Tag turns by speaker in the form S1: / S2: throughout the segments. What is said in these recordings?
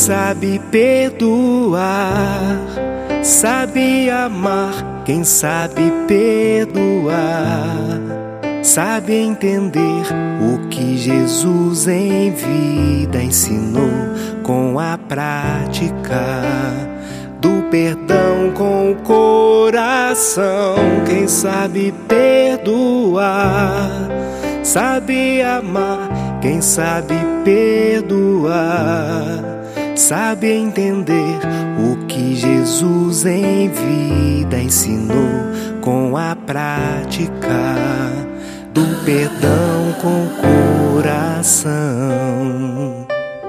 S1: sabe perdoar, sabe amar. Quem sabe perdoar, sabe entender o que Jesus em vida ensinou com a prática do perdão com o coração. Quem sabe perdoar, sabe amar. Quem sabe perdoar, sabe entender o que Jesus em vida ensinou com a prática do perdão com o coração.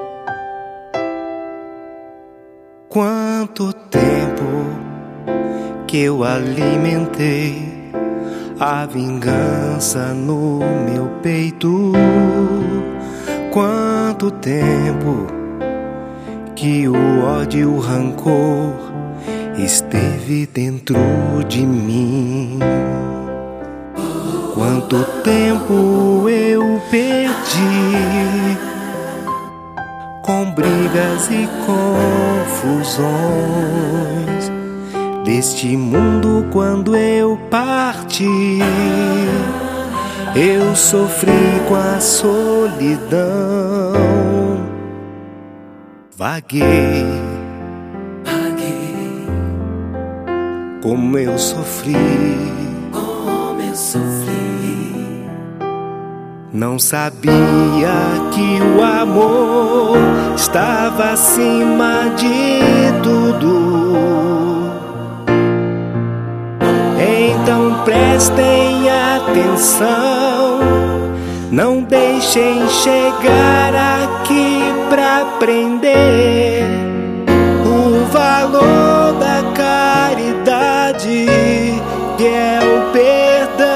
S1: Quanto tempo que eu alimentei a vingança no meu peito, quanto tempo que o ódio e o rancor esteve dentro de mim. Quanto tempo eu perdi com brigas e confusões deste mundo. Quando eu parti, eu sofri com a solidão. Vaguei, como eu sofri, não sabia que o amor estava acima de tudo. Então prestem atenção, não deixem chegar aqui pra aprender o valor da caridade, que é o perdão.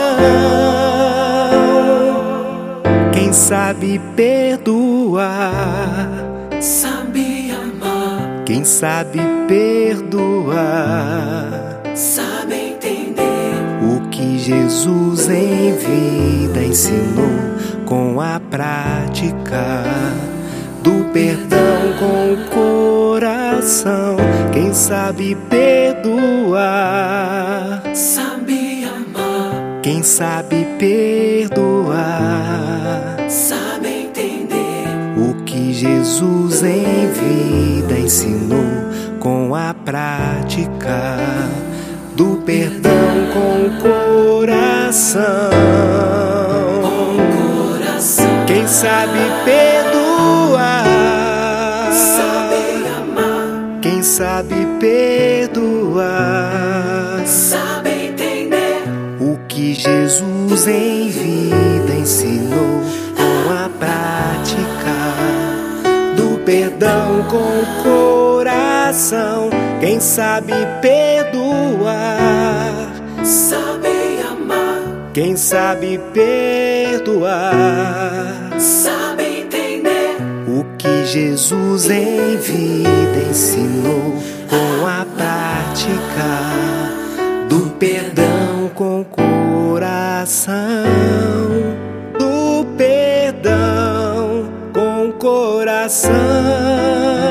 S1: Quem sabe perdoar,
S2: sabe amar.
S1: quem sabe perdoar,
S2: sabe entender
S1: o que Jesus em vida ensinou com a prática do perdão com o coração. Quem sabe perdoar,
S2: sabe amar.
S1: quem sabe perdoar,
S2: sabe entender
S1: o que Jesus em vida ensinou com a prática do perdão com o coração. Quem sabe perdoar,
S2: sabe amar.
S1: quem sabe perdoar,
S2: sabe entender
S1: o que Jesus em vida ensinou com a prática do perdão com o coração. Quem sabe perdoar,
S2: sabe amar.
S1: quem sabe perdoar,
S2: sabe entender
S1: o que Jesus em vida ensinou com a prática do perdão com o coração, do perdão com o coração.